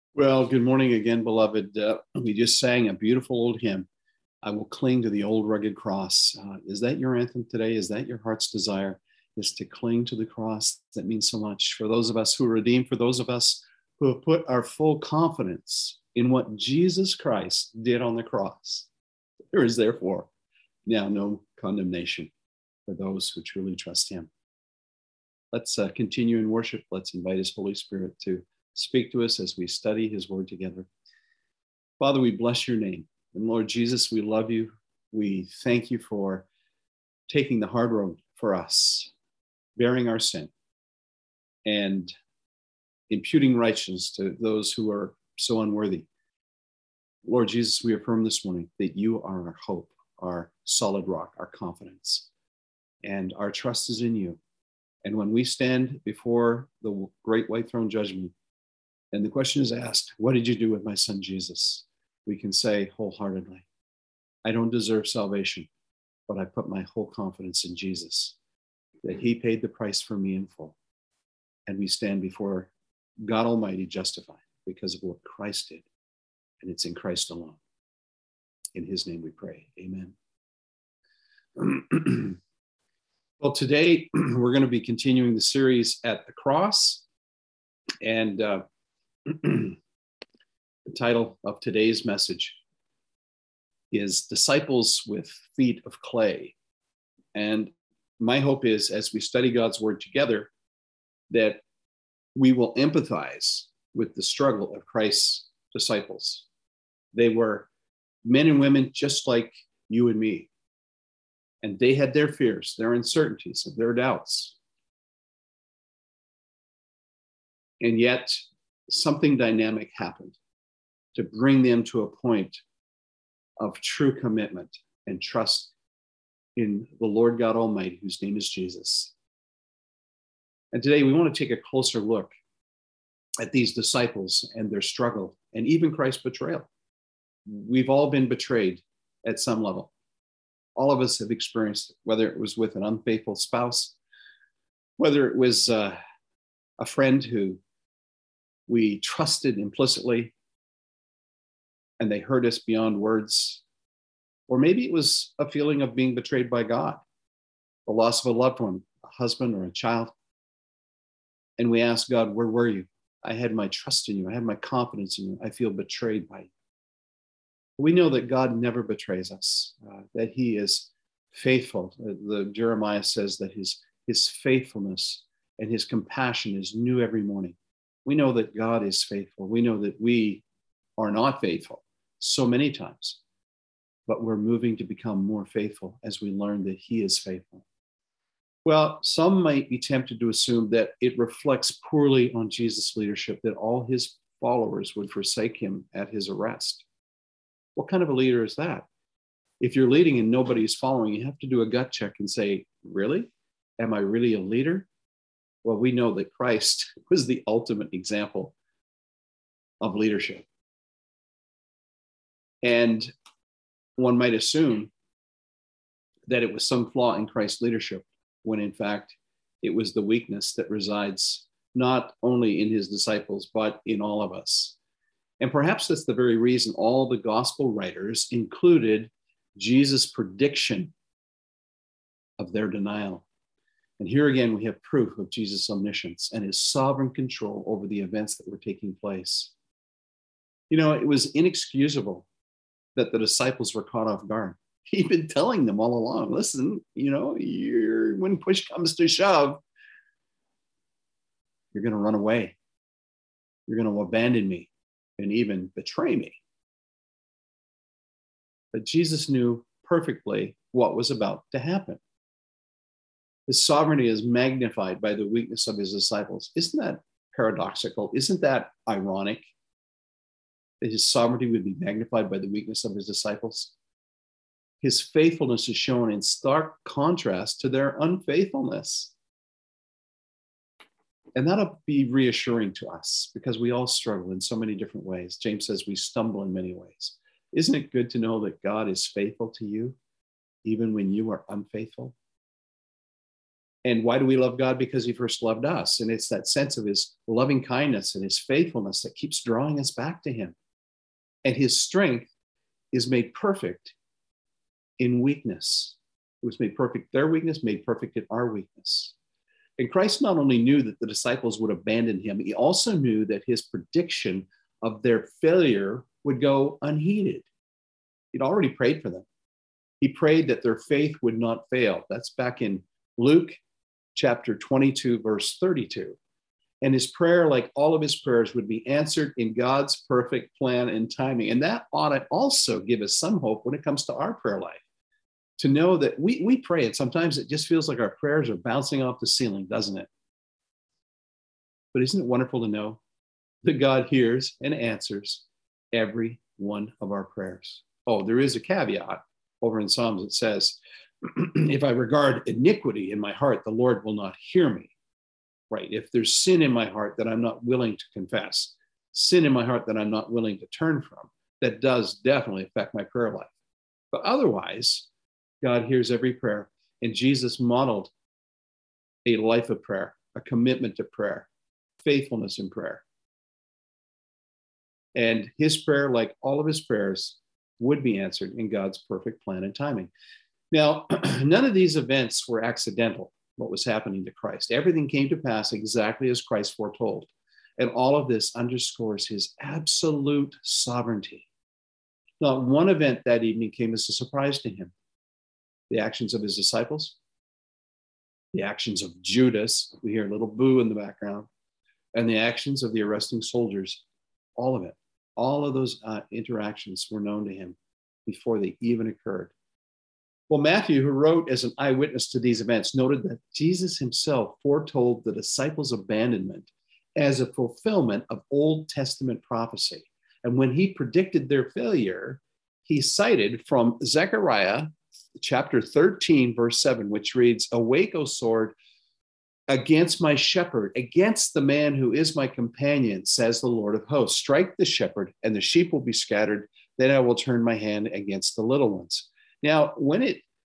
Well, good morning again, beloved. We just sang a beautiful old hymn. I will cling to the old rugged cross. Is that your anthem today? Is that your heart's desire? Is to cling to the cross? That means so much for those of us who are redeemed, for those of us who have put our full confidence in what Jesus Christ did on the cross. There is therefore now no condemnation for those who truly trust Him. Let's continue in worship. Let's invite His Holy Spirit to speak to us as we study His word together. Father, we bless your name. And Lord Jesus, we love you. We thank you for taking the hard road for us, bearing our sin, and imputing righteousness to those who are so unworthy. Lord Jesus, we affirm this morning that you are our hope, our solid rock, our confidence, and our trust is in you. And when we stand before the great white throne judgment, and the question is asked, what did you do with my son Jesus? We can say wholeheartedly, I don't deserve salvation, but I put my whole confidence in Jesus, that he paid the price for me in full. And we stand before God Almighty justified because of what Christ did. And it's in Christ alone. In his name we pray. Amen. Well, today we're going to be continuing the series at the cross. And the title of today's message is Disciples with Feet of Clay. And my hope is, as we study God's word together, that we will empathize with the struggle of Christ's disciples. They were men and women just like you and me. And they had their fears, their uncertainties, their doubts. And yet something dynamic happened to bring them to a point of true commitment and trust in the Lord God Almighty, whose name is Jesus. And today we want to take a closer look at these disciples and their struggle, and even Christ's betrayal. We've all been betrayed at some level. All of us have experienced it, whether it was with an unfaithful spouse, whether it was a friend who we trusted implicitly and they hurt us beyond words, or maybe it was a feeling of being betrayed by God, the loss of a loved one, a husband or a child. And we ask God, where were you? I had my trust in you. I had my confidence in you. I feel betrayed by you. We know that God never betrays us, that he is faithful. The Jeremiah says that his faithfulness and his compassion is new every morning. We know that God is faithful. We know that we are not faithful so many times, but we're moving to become more faithful as we learn that he is faithful. Well, some might be tempted to assume that it reflects poorly on Jesus' leadership, that all his followers would forsake him at his arrest. What kind of a leader is that? If you're leading and nobody's following, you have to do a gut check and say, really? Am I really a leader? Well, we know that Christ was the ultimate example of leadership. And one might assume that it was some flaw in Christ's leadership, when in fact it was the weakness that resides not only in his disciples, but in all of us. And perhaps that's the very reason all the gospel writers included Jesus' prediction of their denial. And here again, we have proof of Jesus' omniscience and his sovereign control over the events that were taking place. You know, it was inexcusable that the disciples were caught off guard. He'd been telling them all along, listen, you know, when push comes to shove, you're going to run away. You're going to abandon me and even betray me. But Jesus knew perfectly what was about to happen. His sovereignty is magnified by the weakness of his disciples. Isn't that paradoxical? Isn't that ironic that his sovereignty would be magnified by the weakness of his disciples? His faithfulness is shown in stark contrast to their unfaithfulness. And that'll be reassuring to us because we all struggle in so many different ways. James says we stumble in many ways. Isn't it good to know that God is faithful to you even when you are unfaithful? And why do we love God? Because he first loved us. And it's that sense of his loving kindness and his faithfulness that keeps drawing us back to him. And his strength is made perfect in weakness. It was made perfect, their weakness, made perfect in our weakness. And Christ not only knew that the disciples would abandon him, he also knew that his prediction of their failure would go unheeded. He'd already prayed for them. He prayed that their faith would not fail. That's back in Luke chapter 22, verse 32. And his prayer, like all of his prayers, would be answered in God's perfect plan and timing. And that ought to also give us some hope when it comes to our prayer life, to know that we pray, and sometimes it just feels like our prayers are bouncing off the ceiling, doesn't it? But isn't it wonderful to know that God hears and answers every one of our prayers? Oh, there is a caveat over in Psalms. It says, if I regard iniquity in my heart, the Lord will not hear me. Right? If there's sin in my heart that I'm not willing to confess, sin in my heart that I'm not willing to turn from, that does definitely affect my prayer life. But otherwise, God hears every prayer. And Jesus modeled a life of prayer, a commitment to prayer, faithfulness in prayer. And his prayer, like all of his prayers, would be answered in God's perfect plan and timing. Now, none of these events were accidental, what was happening to Christ. Everything came to pass exactly as Christ foretold. And all of this underscores his absolute sovereignty. Not one event that evening came as a surprise to him. The actions of his disciples, the actions of Judas, we hear a little boo in the background, and the actions of the arresting soldiers, all of it, all of those interactions were known to him before they even occurred. Well, Matthew, who wrote as an eyewitness to these events, noted that Jesus himself foretold the disciples' abandonment as a fulfillment of Old Testament prophecy. And when he predicted their failure, he cited from Zechariah chapter 13, verse 7, which reads, "Awake, O sword, against my shepherd, against the man who is my companion, says the Lord of hosts. Strike the shepherd, and the sheep will be scattered. Then I will turn my hand against the little ones." Now, when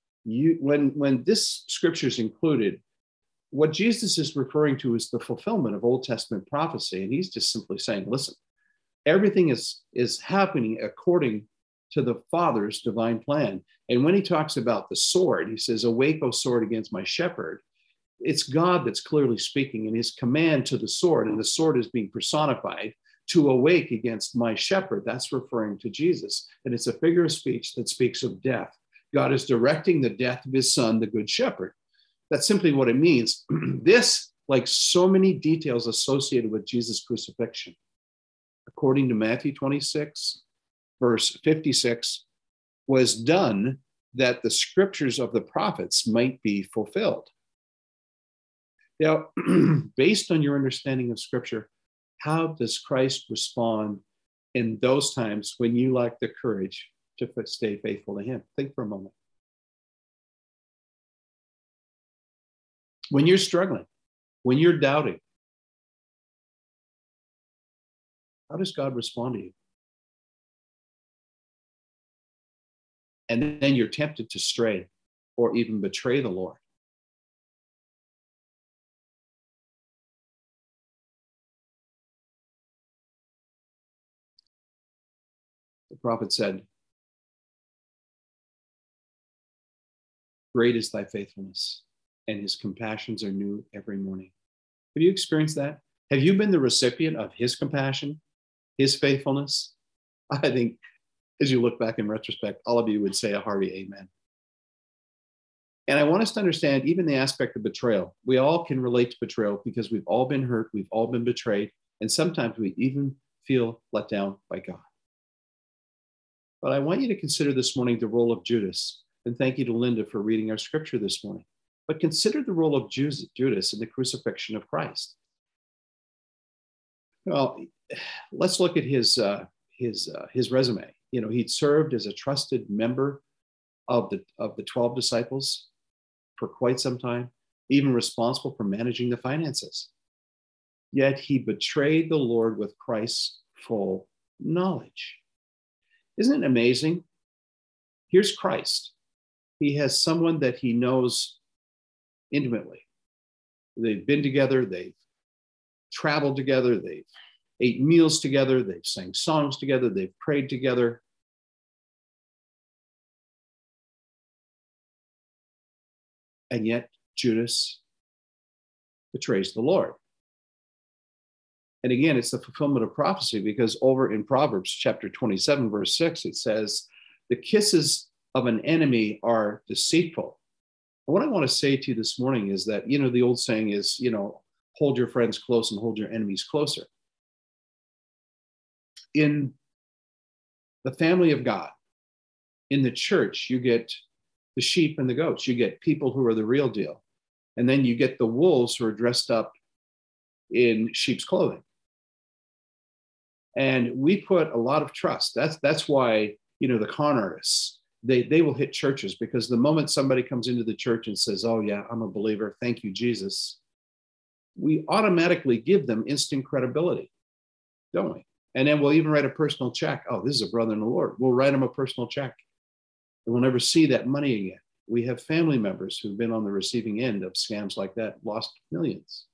this scripture is included, what Jesus is referring to is the fulfillment of Old Testament prophecy. And he's just simply saying, listen, everything is happening according to the Father's divine plan. And when he talks about the sword, he says, "Awake, O sword, against my shepherd." It's God that's clearly speaking in his command to the sword, and the sword is being personified to awake against my shepherd. That's referring to Jesus. And it's a figure of speech that speaks of death. God is directing the death of his son, the good shepherd. That's simply what it means. This, like so many details associated with Jesus' crucifixion, according to Matthew 26, verse 56, was done that the scriptures of the prophets might be fulfilled. Now, based on your understanding of scripture, how does Christ respond in those times when you lack the courage to stay faithful to him? Think for a moment. When you're struggling, when you're doubting, how does God respond to you? And then you're tempted to stray or even betray the Lord. The prophet said, "Great is thy faithfulness, and his compassions are new every morning." Have you experienced that? Have you been the recipient of his compassion, his faithfulness? I think as you look back in retrospect, all of you would say a hearty amen. And I want us to understand even the aspect of betrayal. We all can relate to betrayal because we've all been hurt, we've all been betrayed, and sometimes we even feel let down by God. But I want you to consider this morning the role of Judas. And thank you to Linda for reading our scripture this morning. But consider the role of Judas in the crucifixion of Christ. Well, let's look at his resume. You know, he'd served as a trusted member of the 12 disciples for quite some time, even responsible for managing the finances. Yet he betrayed the Lord with Christ's full knowledge. Isn't it amazing? Here's Christ. He has someone that he knows intimately, They've been together. They've traveled together. They've ate meals together. They've sang songs together. They've prayed together. And yet Judas betrays the Lord. And again, it's the fulfillment of prophecy, because over in Proverbs chapter 27, verse 6, it says, the kisses of an enemy are deceitful. And what I want to say to you this morning is that, the old saying is, hold your friends close and hold your enemies closer. In the family of God, in the church, you get the sheep and the goats. You get people who are the real deal. And then you get the wolves who are dressed up in sheep's clothing. And we put a lot of trust. That's why, the con artists, they will hit churches, because the moment somebody comes into the church and says, oh yeah, I'm a believer, thank you, Jesus, we automatically give them instant credibility, don't we? And then we'll even write a personal check. Oh, this is a brother in the Lord. We'll write them a personal check. And we'll never see that money again. We have family members who've been on the receiving end of scams like that, lost millions.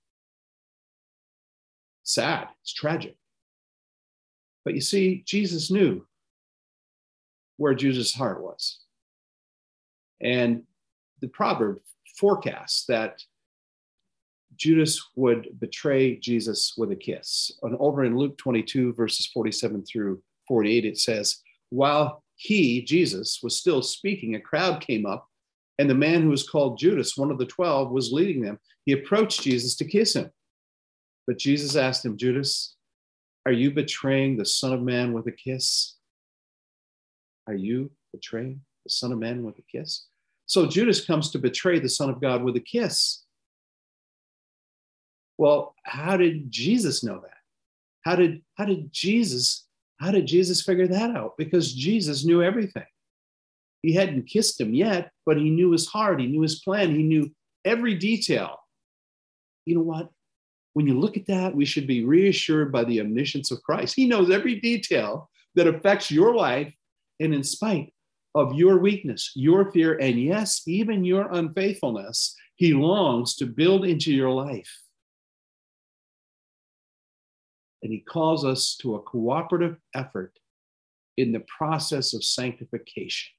Sad, it's tragic. But you see, Jesus knew where Judas' heart was. And the proverb forecasts that Judas would betray Jesus with a kiss. And over in Luke 22, verses 47 through 48, it says, while he, Jesus, was still speaking, a crowd came up, and the man who was called Judas, one of the 12, was leading them. He approached Jesus to kiss him. But Jesus asked him, Judas, are you betraying the Son of Man with a kiss? Are you betraying the Son of Man with a kiss? So Judas comes to betray the Son of God with a kiss. Well, how did Jesus know that? How did Jesus figure that out? Because Jesus knew everything. He hadn't kissed him yet, but he knew his heart. He knew his plan. He knew every detail. You know what? When you look at that, we should be reassured by the omniscience of Christ. He knows every detail that affects your life, and in spite of your weakness, your fear, and yes, even your unfaithfulness, he longs to build into your life. And he calls us to a cooperative effort in the process of sanctification.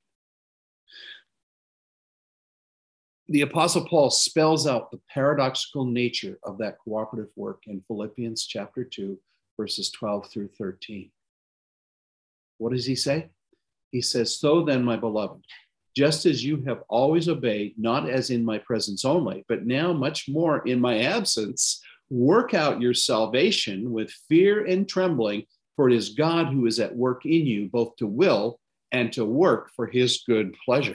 The Apostle Paul spells out the paradoxical nature of that cooperative work in Philippians chapter 2, verses 12 through 13. What does he say? He says, so then, my beloved, just as you have always obeyed, not as in my presence only, but now much more in my absence, work out your salvation with fear and trembling, for it is God who is at work in you, both to will and to work for his good pleasure.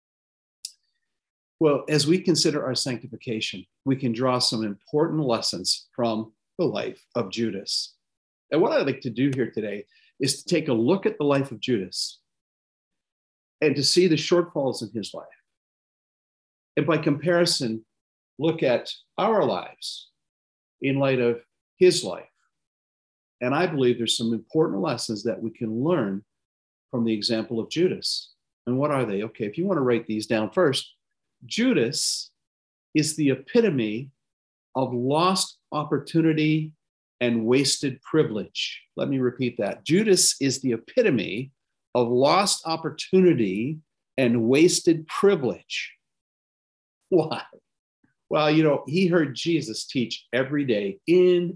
Well, as we consider our sanctification, we can draw some important lessons from the life of Judas. And what I'd like to do here today is to take a look at the life of Judas and to see the shortfalls in his life. And by comparison, look at our lives in light of his life. And I believe there's some important lessons that we can learn from the example of Judas. And what are they? Okay, if you want to write these down first, Judas is the epitome of lost opportunity and wasted privilege. Let me repeat that. Judas is the epitome of lost opportunity and wasted privilege. Why? Well, he heard Jesus teach every day in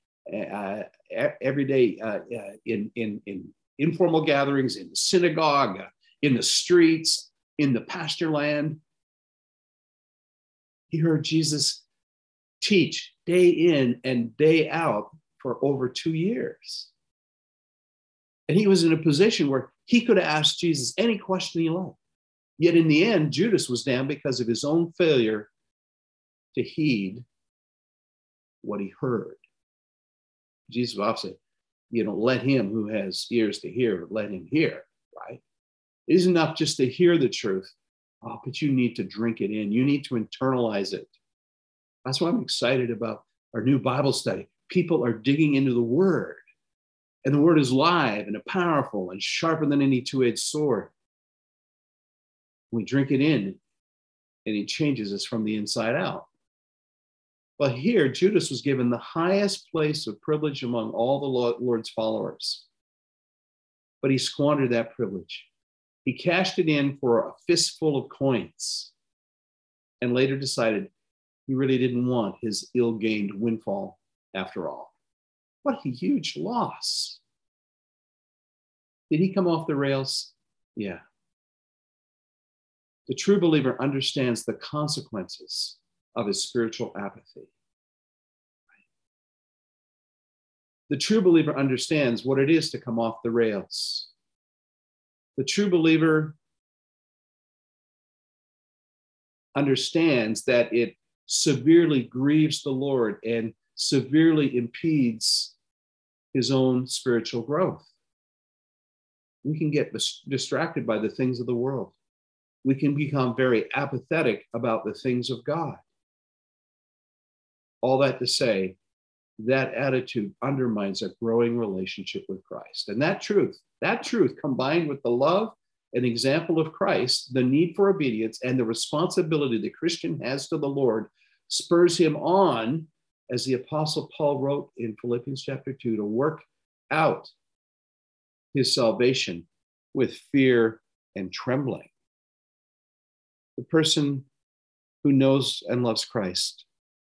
informal gatherings, in the synagogue, in the streets, in the pasture land. He heard Jesus teach day in and day out for over 2 years. And he was in a position where he could have asked Jesus any question he liked. Yet in the end, Judas was damned because of his own failure to heed what he heard. Jesus often said, let him who has ears to hear, let him hear, right? It isn't enough just to hear the truth. Oh, but you need to drink it in. You need to internalize it. That's why I'm excited about our new Bible study. People are digging into the Word, and the Word is live and powerful and sharper than any two-edged sword. We drink it in, and it changes us from the inside out. But here, Judas was given the highest place of privilege among all the Lord's followers. But he squandered that privilege. He cashed it in for a fistful of coins and later decided he really didn't want his ill-gained windfall after all. What a huge loss. Did he come off the rails? Yeah. The true believer understands the consequences of his spiritual apathy. The true believer understands what it is to come off the rails. The true believer understands that it severely grieves the Lord and severely impedes his own spiritual growth. We can get distracted by the things of the world. We can become very apathetic about the things of God. All that to say, that attitude undermines a growing relationship with Christ. And that truth combined with the love and example of Christ, the need for obedience, and the responsibility the Christian has to the Lord, spurs him on, as the Apostle Paul wrote in Philippians chapter 2, to work out his salvation with fear and trembling. The person who knows and loves Christ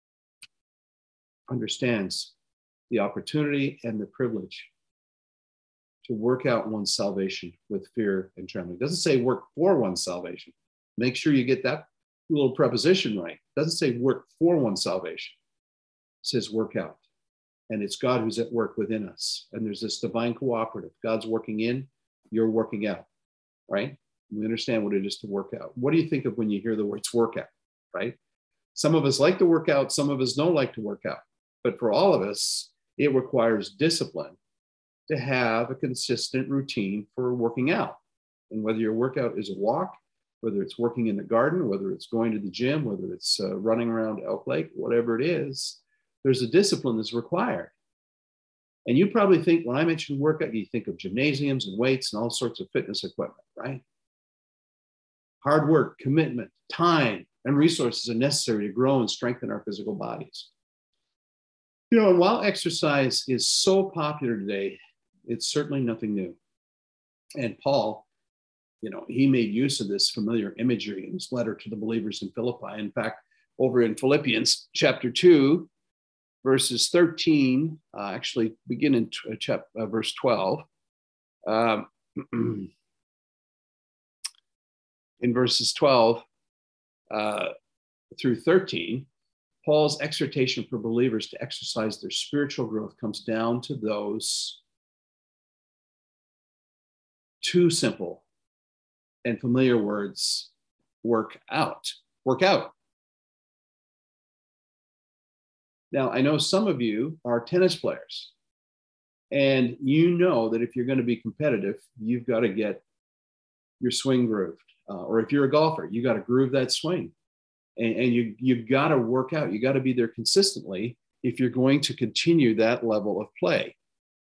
understands the opportunity and the privilege to work out one's salvation with fear and trembling. It doesn't say work for one's salvation. Make sure you get that little preposition right. It doesn't say work for one's salvation. It says work out. And it's God who's at work within us. And there's this divine cooperative. God's working in, you're working out, right? We understand what it is to work out. What do you think of when you hear the words workout, right? Some of us like to work out, some of us don't like to work out. But for all of us, it requires discipline to have a consistent routine for working out. And whether your workout is a walk, whether it's working in the garden, whether it's going to the gym, whether it's running around Elk Lake, whatever it is, there's a discipline that's required. And you probably think, when I mention workout, you think of gymnasiums and weights and all sorts of fitness equipment, right? Hard work, commitment, time, and resources are necessary to grow and strengthen our physical bodies. You know, and while exercise is so popular today, it's certainly nothing new. And Paul, he made use of this familiar imagery in his letter to the believers in Philippi. In fact, over in Philippians chapter 2, verses 13, actually begin in verse 12. In verses 12 through 13, Paul's exhortation for believers to exercise their spiritual growth comes down to those two simple and familiar words: work out. Work out. Now, I know some of you are tennis players, and you know that if you're going to be competitive, you've got to get your swing grooved. Or if you're a golfer, you got to groove that swing. And you got to work out. You got to be there consistently if you're going to continue that level of play.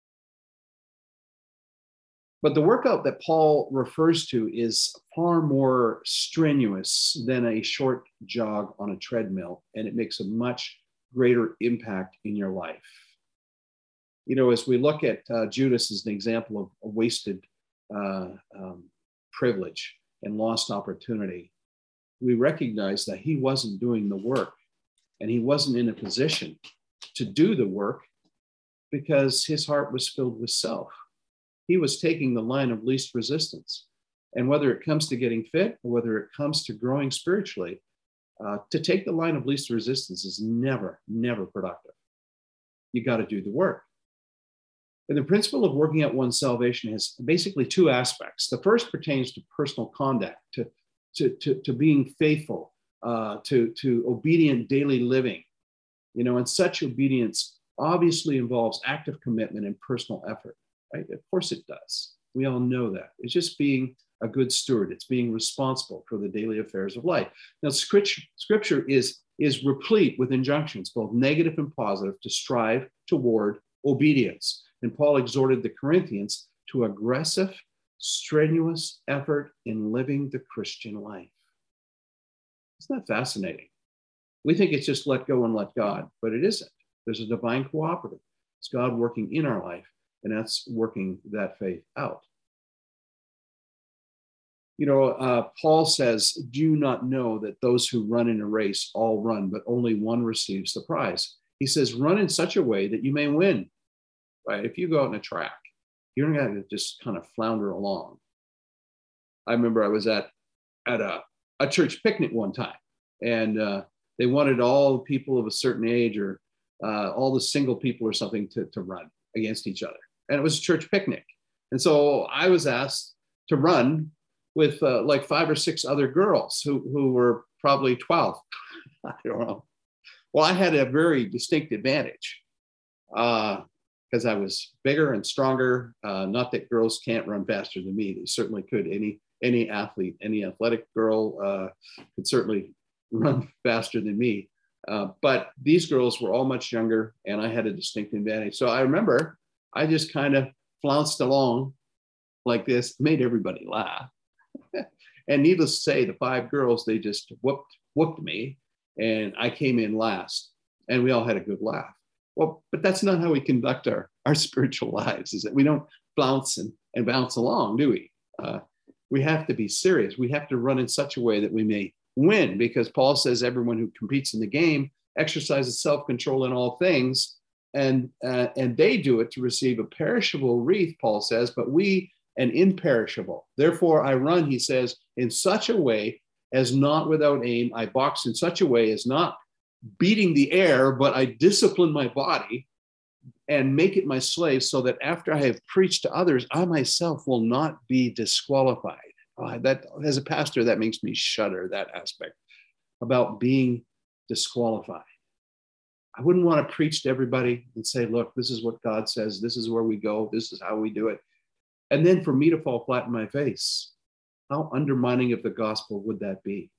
But the workout that Paul refers to is far more strenuous than a short jog on a treadmill, and it makes a much greater impact in your life. As we look at Judas as an example of a wasted privilege and lost opportunity, we recognize that he wasn't doing the work, and he wasn't in a position to do the work because his heart was filled with self. He was taking the line of least resistance. And whether it comes to getting fit or whether it comes to growing spiritually, to take the line of least resistance is never, never productive. You got to do the work. And the principle of working out one's salvation has basically two aspects. The first pertains to personal conduct, to being faithful, to obedient daily living. And such obedience obviously involves active commitment and personal effort, right? Of course it does. We all know that. It's just being a good steward. It's being responsible for the daily affairs of life. Now, scripture is replete with injunctions, both negative and positive, to strive toward obedience. And Paul exhorted the Corinthians to aggressive, strenuous effort in living the Christian life. Isn't that fascinating? We think it's just let go and let God, but it isn't. There's a divine cooperative. It's God working in our life, and that's working that faith out. Paul says, do you not know that those who run in a race all run, but only one receives the prize? He says, run in such a way that you may win, right? If you go out in a track, you're not going to just kind of flounder along. I remember I was at a church picnic one time, and they wanted all people of a certain age or all the single people or something to run against each other. And it was a church picnic. And so I was asked to run with like 5 or 6 other girls who were probably 12. I don't know. Well, I had a very distinct advantage because I was bigger and stronger. Not that girls can't run faster than me. They certainly could. Any athlete, any athletic girl could certainly run faster than me. But these girls were all much younger, and I had a distinct advantage. So I remember I just kind of flounced along like this, made everybody laugh. And needless to say, the 5 girls, they just whooped me, and I came in last, and we all had a good laugh. Well, but that's not how we conduct our spiritual lives, is that we don't flounce and bounce along, do we? We have to be serious. We have to run in such a way that we may win, because Paul says everyone who competes in the game exercises self-control in all things, and they do it to receive a perishable wreath, Paul says, but we an imperishable. Therefore, I run, he says, in such a way as not without aim. I box in such a way as not beating the air, but I discipline my body and make it my slave, so that after I have preached to others, I myself will not be disqualified. That, as a pastor, that makes me shudder, that aspect about being disqualified. I wouldn't want to preach to everybody and say, look, this is what God says. This is where we go. This is how we do it. And then for me to fall flat in my face. How undermining of the gospel would that be?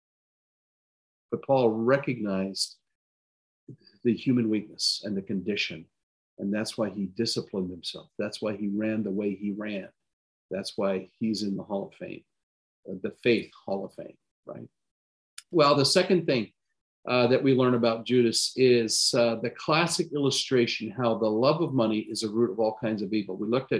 But Paul recognized the human weakness and the condition. And that's why he disciplined himself. That's why he ran the way he ran. That's why he's in the Hall of Fame, the Faith Hall of Fame, right? Well, the second thing that we learn about Judas is the classic illustration how the love of money is a root of all kinds of evil. We looked at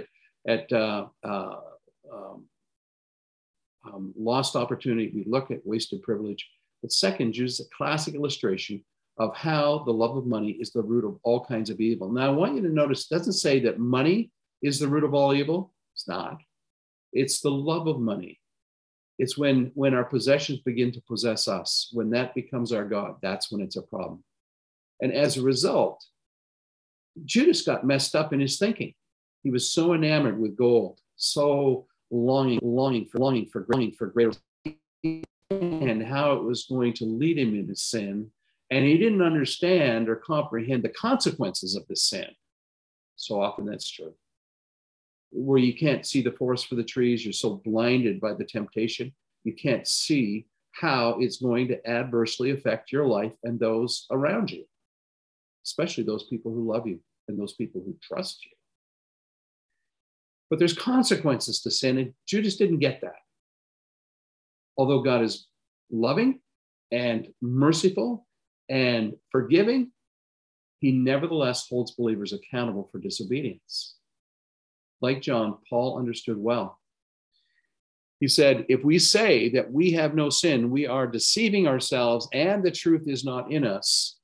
lost opportunity. We look at wasted privilege. But second, Judas is a classic illustration of how the love of money is the root of all kinds of evil. Now, I want you to notice, it doesn't say that money is the root of all evil. It's not. It's the love of money. It's when our possessions begin to possess us, when that becomes our God, that's when it's a problem. And as a result, Judas got messed up in his thinking. He was so enamored with gold, so longing for greater, and how it was going to lead him into sin. And he didn't understand or comprehend the consequences of this sin. So often that's true. Where you can't see the forest for the trees, you're so blinded by the temptation, you can't see how it's going to adversely affect your life and those around you, especially those people who love you and those people who trust you. But there's consequences to sin, and Judas didn't get that. Although God is loving and merciful and forgiving, he nevertheless holds believers accountable for disobedience. Like John, Paul understood well. He said, if we say that we have no sin, we are deceiving ourselves and the truth is not in us.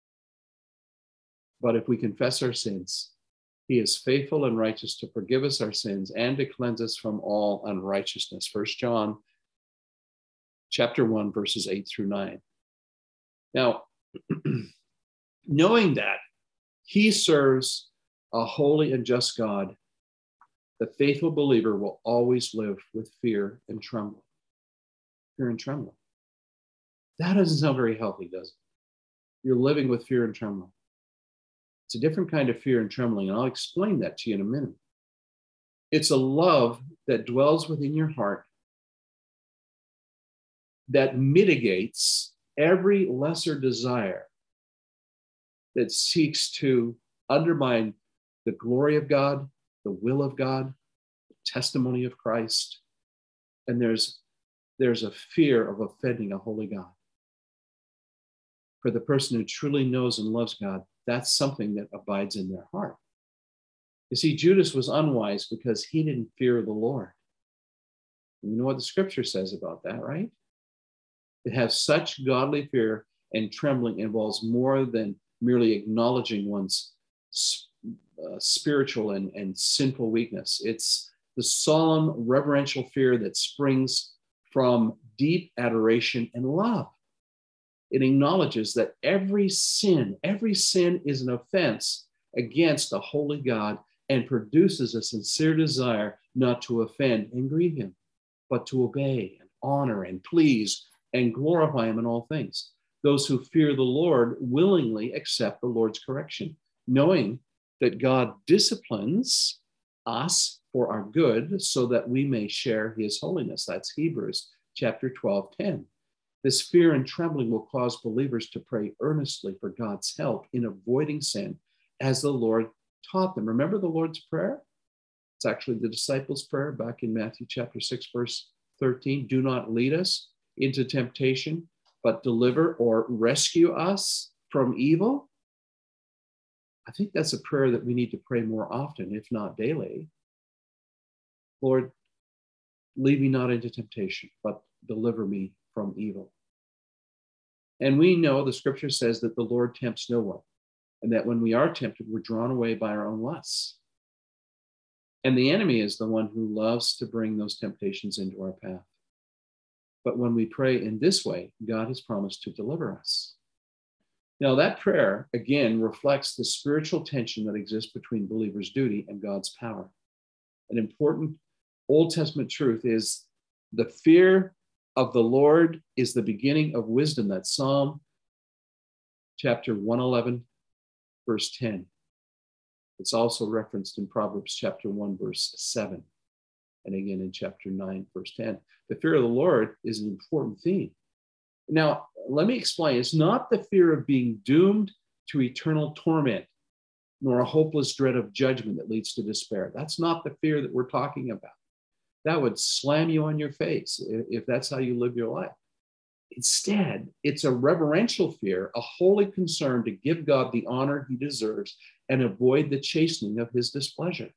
But if we confess our sins, he is faithful and righteous to forgive us our sins and to cleanse us from all unrighteousness. 1 John chapter 1, verses 8 through 9. Now, knowing that he serves a holy and just God, the faithful believer will always live with fear and trembling. Fear and trembling. That doesn't sound very healthy, does it? You're living with fear and trembling. It's a different kind of fear and trembling, and I'll explain that to you in a minute. It's a love that dwells within your heart that mitigates every lesser desire that seeks to undermine the glory of God, the will of God, the testimony of Christ. And there's a fear of offending a holy God. For the person who truly knows and loves God, that's something that abides in their heart. You see, Judas was unwise because he didn't fear the Lord. You know what the scripture says about that, right? To have such godly fear and trembling involves more than merely acknowledging one's spiritual and sinful weakness. It's the solemn reverential fear that springs from deep adoration and love. It acknowledges that every sin is an offense against a holy God and produces a sincere desire not to offend and grieve him, but to obey and honor and please and glorify him in all things. Those who fear the Lord willingly accept the Lord's correction, knowing that God disciplines us for our good so that we may share his holiness. That's Hebrews chapter 12:10. This fear and trembling will cause believers to pray earnestly for God's help in avoiding sin as the Lord taught them. Remember the Lord's Prayer? It's actually the disciples' prayer back in Matthew chapter 6, verse 13. Do not lead us into temptation, but deliver or rescue us from evil. I think that's a prayer that we need to pray more often, if not daily. Lord, lead me not into temptation, but deliver me from evil. And we know the scripture says that the Lord tempts no one, and that when we are tempted, we're drawn away by our own lusts. And the enemy is the one who loves to bring those temptations into our path. But when we pray in this way, God has promised to deliver us. Now, that prayer, again, reflects the spiritual tension that exists between believers' duty and God's power. An important Old Testament truth is the fear of the Lord is the beginning of wisdom. That's Psalm chapter 111, verse 10. It's also referenced in Proverbs chapter 1, verse 7. And again in chapter 9, verse 10. The fear of the Lord is an important theme. Now, let me explain. It's not the fear of being doomed to eternal torment, nor a hopeless dread of judgment that leads to despair. That's not the fear that we're talking about. That would slam you on your face if that's how you live your life. Instead, it's a reverential fear, a holy concern to give God the honor he deserves and avoid the chastening of his displeasure.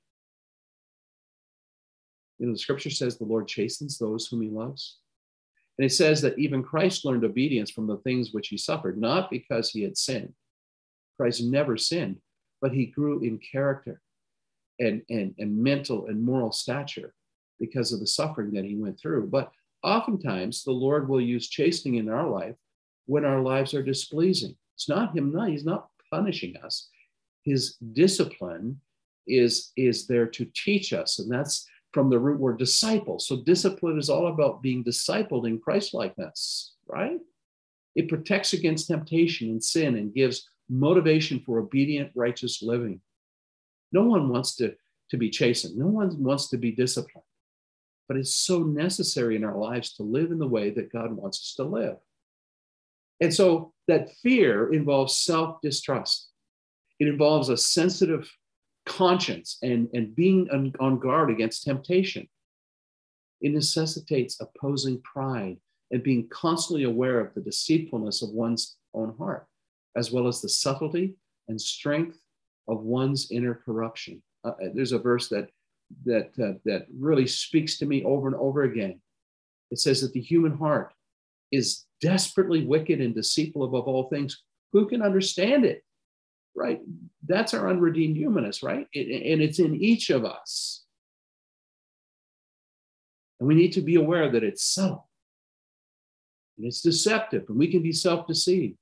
You know, the scripture says the Lord chastens those whom he loves. And it says that even Christ learned obedience from the things which he suffered, not because he had sinned. Christ never sinned, but he grew in character and mental and moral stature because of the suffering that he went through. But oftentimes, the Lord will use chastening in our life when our lives are displeasing. It's not him, he's not punishing us. His discipline is there to teach us, and that's from the root word disciple. So discipline is all about being discipled in Christ-likeness, right? It protects against temptation and sin and gives motivation for obedient, righteous living. No one wants to be chastened. No one wants to be disciplined. But it's so necessary in our lives to live in the way that God wants us to live. And so that fear involves self-distrust. It involves a sensitive conscience and being on guard against temptation. It necessitates opposing pride and being constantly aware of the deceitfulness of one's own heart, as well as the subtlety and strength of one's inner corruption. There's a verse that really speaks to me over and over again. It says that the human heart is desperately wicked and deceitful above all things. Who can understand it? Right? That's our unredeemed humanness, right? And it's in each of us. And we need to be aware that it's subtle and it's deceptive, and we can be self-deceived.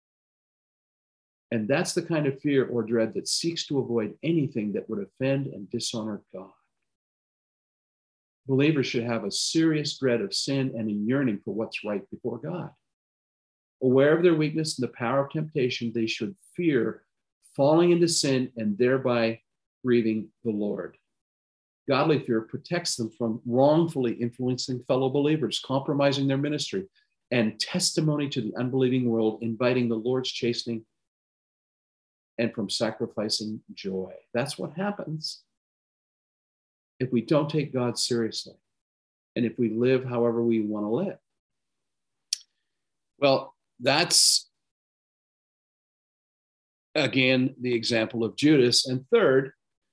And that's the kind of fear or dread that seeks to avoid anything that would offend and dishonor God. Believers should have a serious dread of sin and a yearning for what's right before God. Aware of their weakness and the power of temptation, they should fear falling into sin and thereby grieving the Lord. Godly fear protects them from wrongfully influencing fellow believers, compromising their ministry, and testimony to the unbelieving world, inviting the Lord's chastening, and from sacrificing joy. That's what happens if we don't take God seriously and if we live however we want to live. Well, that's again, the example of Judas. And third,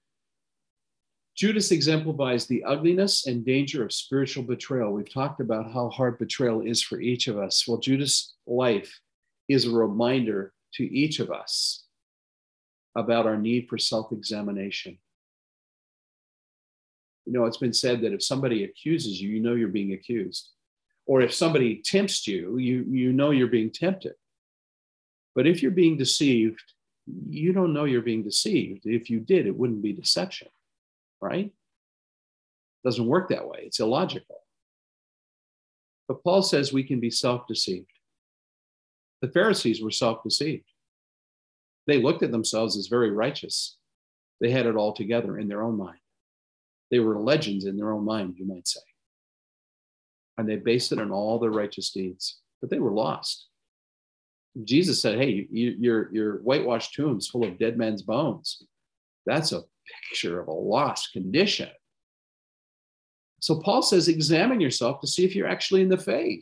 Judas exemplifies the ugliness and danger of spiritual betrayal. We've talked about how hard betrayal is for each of us. Well, Judas' life is a reminder to each of us about our need for self-examination. You know, it's been said that if somebody accuses you, you know you're being accused. Or if somebody tempts you, you know you're being tempted. But if you're being deceived, you don't know you're being deceived. If you did, it wouldn't be deception, right? It doesn't work that way. It's illogical. But Paul says we can be self-deceived. The Pharisees were self-deceived. They looked at themselves as very righteous. They had it all together in their own mind. They were legends in their own mind, you might say. And they based it on all their righteous deeds, but they were lost. Jesus said, hey, your whitewashed tombs full of dead men's bones. That's a picture of a lost condition. So Paul says, examine yourself to see if you're actually in the faith.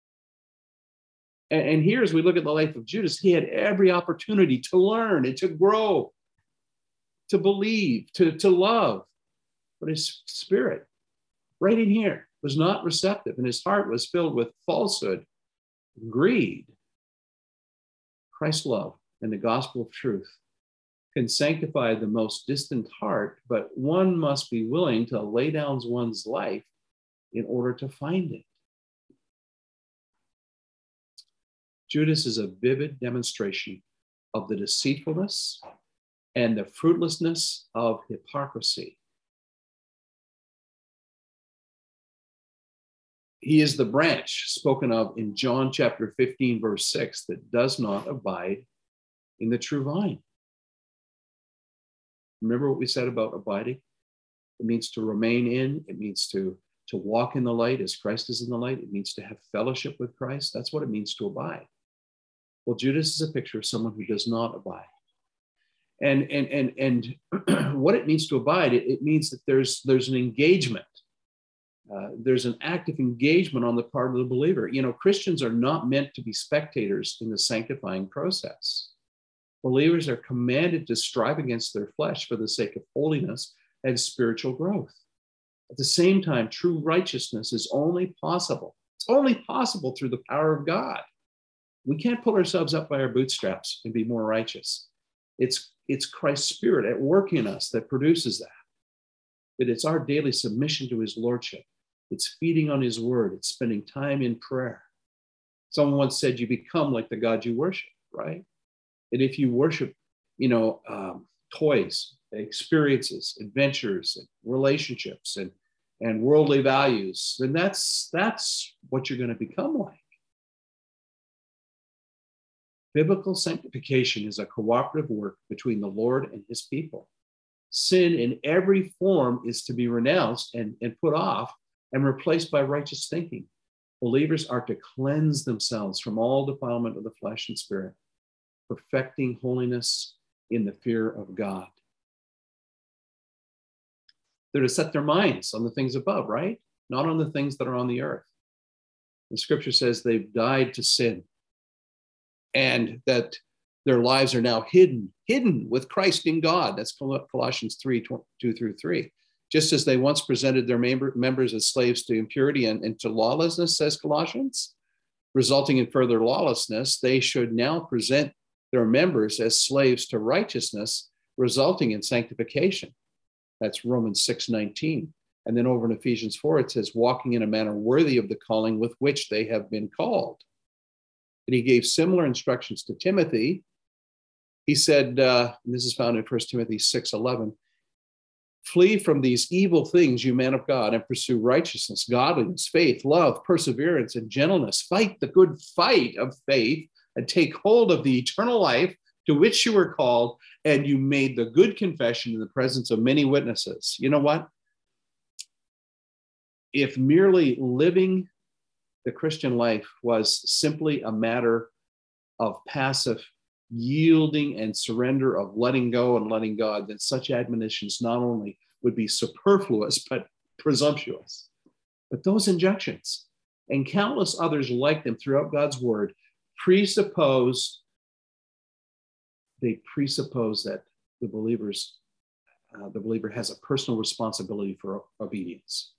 And here, as we look at the life of Judas, he had every opportunity to learn and to grow, to believe, to love. But his spirit, right in here, was not receptive, and his heart was filled with falsehood, greed. Christ's love and the gospel of truth can sanctify the most distant heart, but one must be willing to lay down one's life in order to find it. Judas is a vivid demonstration of the deceitfulness and the fruitlessness of hypocrisy. He is the branch spoken of in John chapter 15, verse 6, that does not abide in the true vine. Remember what we said about abiding? It means to remain in. It means to walk in the light as Christ is in the light. It means to have fellowship with Christ. That's what it means to abide. Well, Judas is a picture of someone who does not abide. And what it means to abide, it means that there's an engagement. There's an active engagement on the part of the believer. You know, Christians are not meant to be spectators in the sanctifying process. Believers are commanded to strive against their flesh for the sake of holiness and spiritual growth. At the same time, true righteousness is only possible. It's only possible through the power of God. We can't pull ourselves up by our bootstraps and be more righteous. It's Christ's Spirit at work in us that produces that. That it's our daily submission to his lordship. It's feeding on his word. It's spending time in prayer. Someone once said, you become like the God you worship, right? And if you worship, toys, experiences, adventures, and relationships, and worldly values, then that's what you're going to become like. Biblical sanctification is a cooperative work between the Lord and his people. Sin in every form is to be renounced and put off and replaced by righteous thinking. Believers are to cleanse themselves from all defilement of the flesh and spirit, perfecting holiness in the fear of God. They're to set their minds on the things above, right? Not on the things that are on the earth. The scripture says they've died to sin and that their lives are now hidden with Christ in God. That's Colossians 3:2-3. Just as they once presented their members as slaves to impurity and to lawlessness, says Colossians, resulting in further lawlessness, they should now present their members as slaves to righteousness, resulting in sanctification. That's Romans 6:19. And then over in Ephesians 4, it says, walking in a manner worthy of the calling with which they have been called. And he gave similar instructions to Timothy. He said, and this is found in 1 Timothy 6:11, flee from these evil things, you man of God, and pursue righteousness, godliness, faith, love, perseverance, and gentleness. Fight the good fight of faith and take hold of the eternal life to which you were called, and you made the good confession in the presence of many witnesses. You know what? If merely living the Christian life was simply a matter of passive yielding and surrender, of letting go and letting God, then such admonitions not only would be superfluous, but presumptuous. But those injunctions and countless others like them throughout God's word presuppose they presuppose that the believer has a personal responsibility for obedience.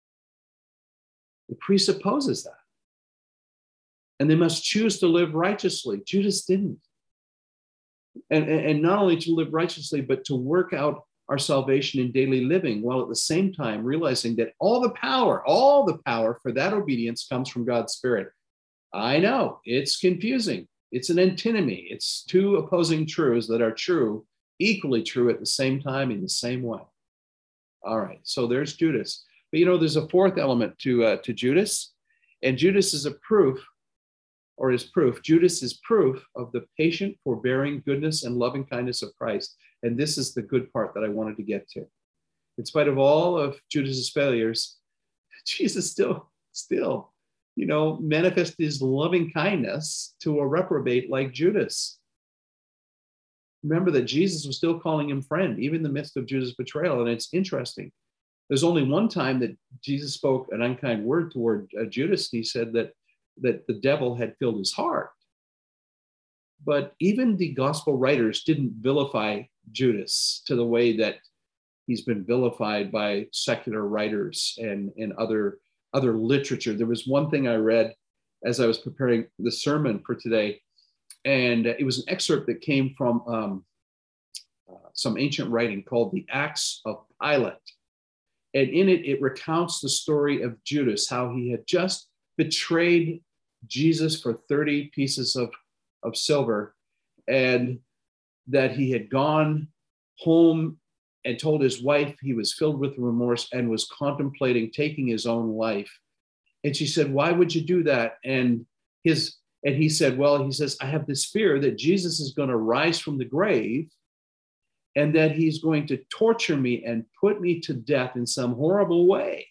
It presupposes that. And they must choose to live righteously. Judas didn't. And not only to live righteously, but to work out our salvation in daily living, while at the same time realizing that all the power for that obedience comes from God's Spirit. I know it's confusing. It's an antinomy. It's two opposing truths that are true, equally true at the same time in the same way. All right, so there's Judas. But there's a fourth element to Judas, and Judas is proof. Judas is proof of the patient, forbearing goodness and loving kindness of Christ. And this is the good part that I wanted to get to. In spite of all of Judas's failures, Jesus still, manifested his loving kindness to a reprobate like Judas. Remember that Jesus was still calling him friend, even in the midst of Judas' betrayal. And it's interesting. There's only one time that Jesus spoke an unkind word toward Judas. And he said that the devil had filled his heart. But even the gospel writers didn't vilify Judas to the way that he's been vilified by secular writers and other literature. There was one thing I read as I was preparing the sermon for today, and it was an excerpt that came from some ancient writing called the Acts of Pilate. And in it, it recounts the story of Judas, how he had just betrayed Jesus for 30 pieces of silver, and that he had gone home and told his wife he was filled with remorse and was contemplating taking his own life. And she said, "Why would you do that?" And he said, I have this fear that Jesus is going to rise from the grave and that he's going to torture me and put me to death in some horrible way.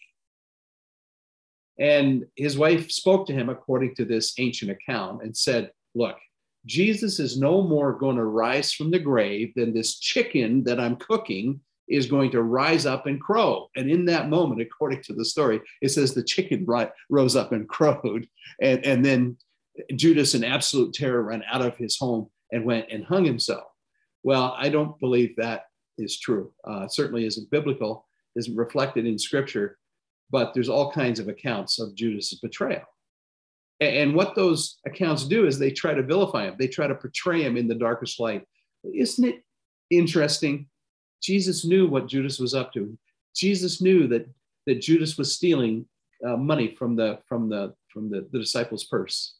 And his wife spoke to him according to this ancient account and said, "Look, Jesus is no more going to rise from the grave than this chicken that I'm cooking is going to rise up and crow." And in that moment, according to the story, it says the chicken rose up and crowed. And then Judas, in absolute terror, ran out of his home and went and hung himself. Well, I don't believe that is true. It certainly isn't biblical, isn't reflected in Scripture. But there's all kinds of accounts of Judas's betrayal. And what those accounts do is they try to vilify him. They try to portray him in the darkest light. Isn't it interesting? Jesus knew what Judas was up to. Jesus knew that Judas was stealing money from the disciples' purse.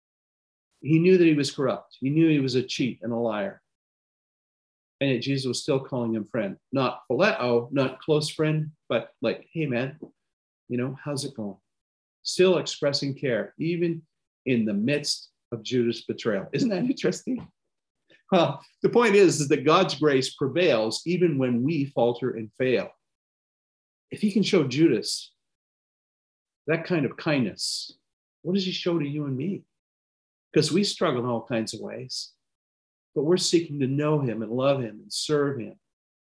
He knew that he was corrupt. He knew he was a cheat and a liar. And yet Jesus was still calling him friend. Not phileo, not close friend, but like, "Hey man, how's it going?" Still expressing care, even in the midst of Judas' betrayal. Isn't that interesting? Well, the point is that God's grace prevails even when we falter and fail. If he can show Judas that kind of kindness, what does he show to you and me? Because we struggle in all kinds of ways, but we're seeking to know him and love him and serve him.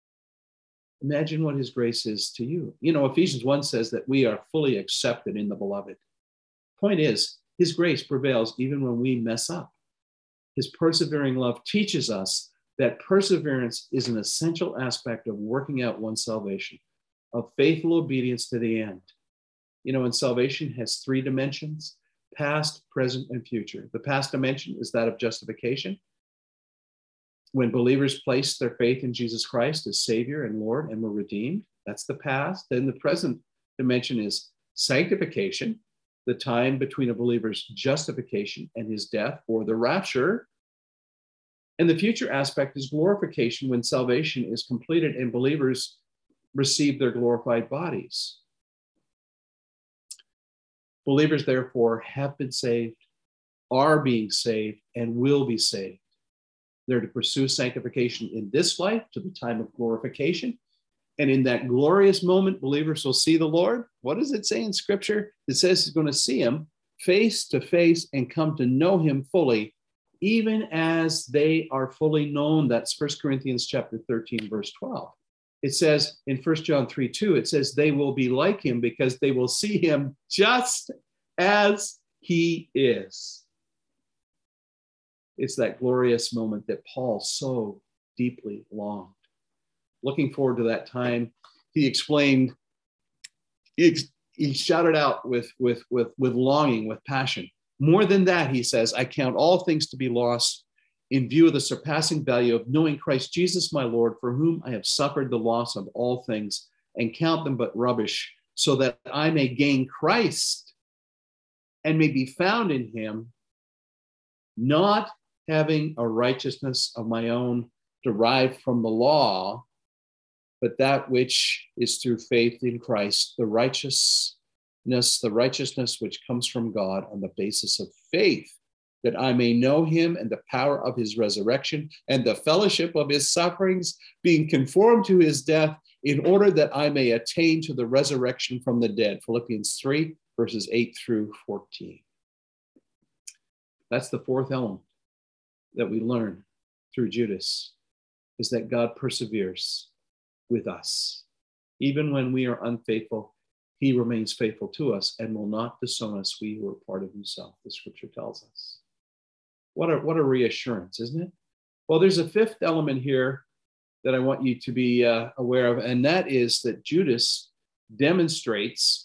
Imagine what his grace is to you. Ephesians 1 says that we are fully accepted in the beloved. Point is, his grace prevails even when we mess up. His persevering love teaches us that perseverance is an essential aspect of working out one's salvation, of faithful obedience to the end. And salvation has three dimensions: past, present, and future. The past dimension is that of justification. When believers place their faith in Jesus Christ as Savior and Lord and were redeemed, that's the past. Then the present dimension is sanctification, the time between a believer's justification and his death or the rapture. And the future aspect is glorification, when salvation is completed and believers receive their glorified bodies. Believers, therefore, have been saved, are being saved, and will be saved. They're to pursue sanctification in this life to the time of glorification. And in that glorious moment, believers will see the Lord. What does it say in Scripture? It says he's going to see him face to face and come to know him fully, even as they are fully known. That's 1 Corinthians chapter 13, verse 12. It says in 1 John 3:2, it says they will be like him because they will see him just as he is. It's that glorious moment that Paul so deeply longed. Looking forward to that time, he explained, he shouted out with longing, with passion. More than that, he says, I count all things to be lost in view of the surpassing value of knowing Christ Jesus, my Lord, for whom I have suffered the loss of all things, and count them but rubbish, so that I may gain Christ and may be found in him, not having a righteousness of my own derived from the law, but that which is through faith in Christ, the righteousness which comes from God on the basis of faith, that I may know him and the power of his resurrection and the fellowship of his sufferings, being conformed to his death, in order that I may attain to the resurrection from the dead. Philippians 3, verses 8 through 14. That's the fourth element that we learn through Judas, is that God perseveres with us. Even when we are unfaithful, he remains faithful to us and will not disown us, we who are part of himself, the scripture tells us. What a reassurance, isn't it? Well, there's a fifth element here that I want you to be aware of, and that is that Judas demonstrates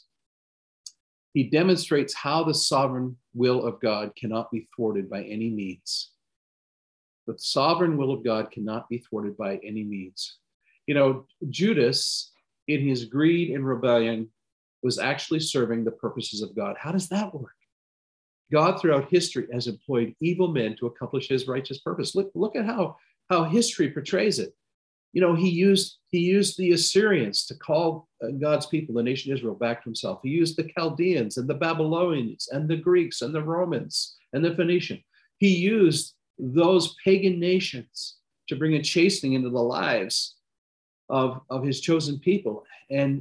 how the sovereign will of God cannot be thwarted by any means. The sovereign will of God cannot be thwarted by any means. You know, Judas, in his greed and rebellion, was actually serving the purposes of God. How does that work? God, throughout history, has employed evil men to accomplish his righteous purpose. Look at how history portrays it. You know, he used the Assyrians to call God's people, the nation Israel, back to himself. He used the Chaldeans and the Babylonians and the Greeks and the Romans and the Phoenicians. He used those pagan nations to bring a chastening into the lives of his chosen people. And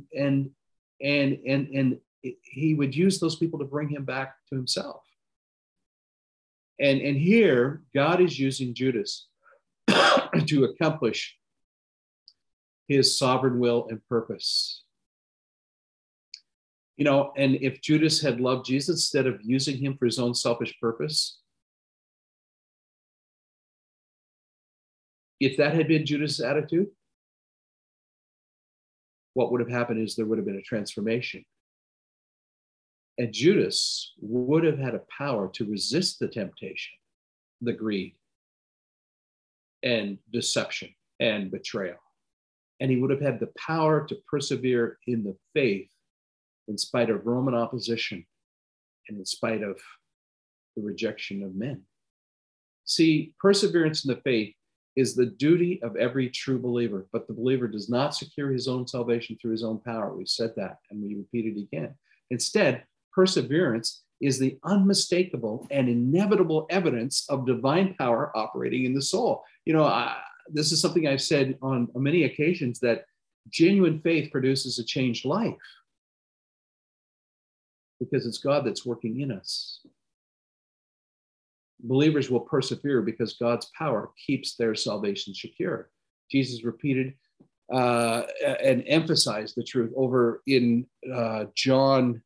he would use those people to bring him back to himself. And here, God is using Judas to accomplish his sovereign will and purpose. You know, and if Judas had loved Jesus instead of using him for his own selfish purpose, if that had been Judas' attitude, what would have happened is there would have been a transformation. And Judas would have had a power to resist the temptation, the greed, and deception and betrayal. And he would have had the power to persevere in the faith in spite of Roman opposition and in spite of the rejection of men. See, perseverance in the faith is the duty of every true believer, but the believer does not secure his own salvation through his own power. We've said that, and we repeat it again. Instead, perseverance is the unmistakable and inevitable evidence of divine power operating in the soul. You know, this is something I've said on many occasions, that genuine faith produces a changed life because it's God that's working in us. Believers will persevere because God's power keeps their salvation secure. Jesus repeated and emphasized the truth over in John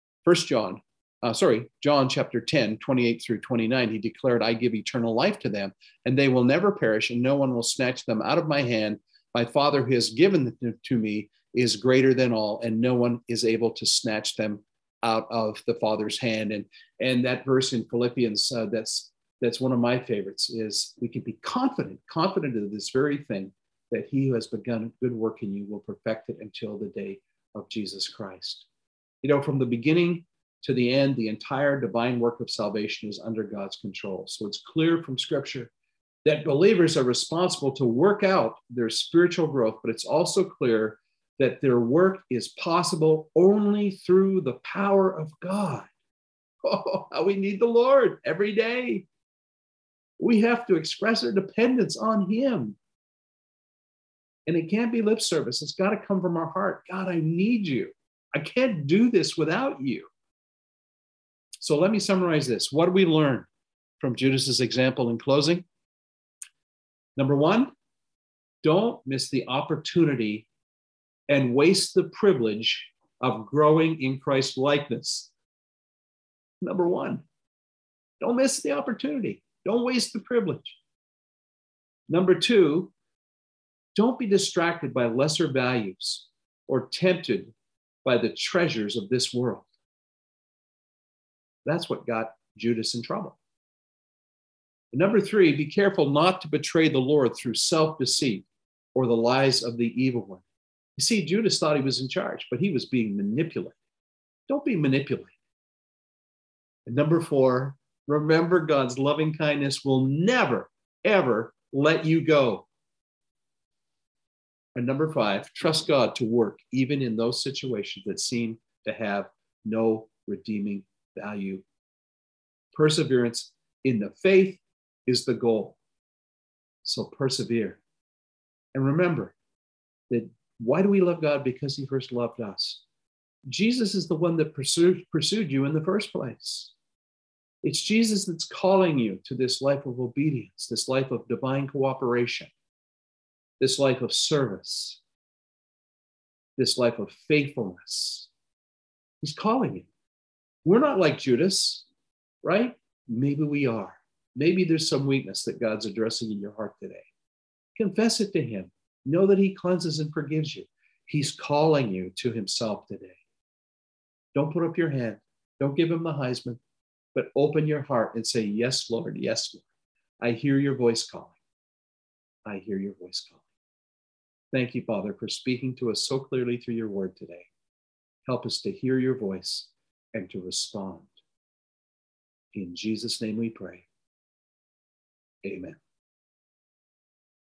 chapter 10, 28 through 29. He declared, I give eternal life to them, and they will never perish, and no one will snatch them out of my hand. My Father who has given them to me is greater than all, and no one is able to snatch them out of the Father's hand. And that verse in Philippians, that's one of my favorites, is we can be confident of this very thing, that he who has begun a good work in you will perfect it until the day of Jesus Christ. You know, from the beginning to the end, the entire divine work of salvation is under God's control. So it's clear from Scripture that believers are responsible to work out their spiritual growth, but it's also clear that their work is possible only through the power of God. Oh, how we need the Lord every day. We have to express our dependence on him. And it can't be lip service. It's got to come from our heart. God, I need you. I can't do this without you. So let me summarize this. What do we learn from Judas's example in closing? Number one, don't miss the opportunity and waste the privilege of growing in Christ's likeness. Number one, don't miss the opportunity. Don't waste the privilege. Number two, don't be distracted by lesser values or tempted by the treasures of this world. That's what got Judas in trouble. And number three, be careful not to betray the Lord through self-deceit or the lies of the evil one. You see, Judas thought he was in charge, but he was being manipulated. Don't be manipulated. And number four, remember God's loving kindness will never, ever let you go. And number five, trust God to work even in those situations that seem to have no redeeming value. Perseverance in the faith is the goal. So persevere. And remember that why do we love God? Because he first loved us. Jesus is the one that pursued you in the first place. It's Jesus that's calling you to this life of obedience, this life of divine cooperation, this life of service, this life of faithfulness. He's calling you. We're not like Judas, right? Maybe we are. Maybe there's some weakness that God's addressing in your heart today. Confess it to him. Know that he cleanses and forgives you. He's calling you to himself today. Don't put up your hand. Don't give him the Heisman, but open your heart and say, yes, Lord. Yes, Lord. I hear your voice calling. I hear your voice calling. Thank you, Father, for speaking to us so clearly through your word today. Help us to hear your voice and to respond. In Jesus' name we pray. Amen.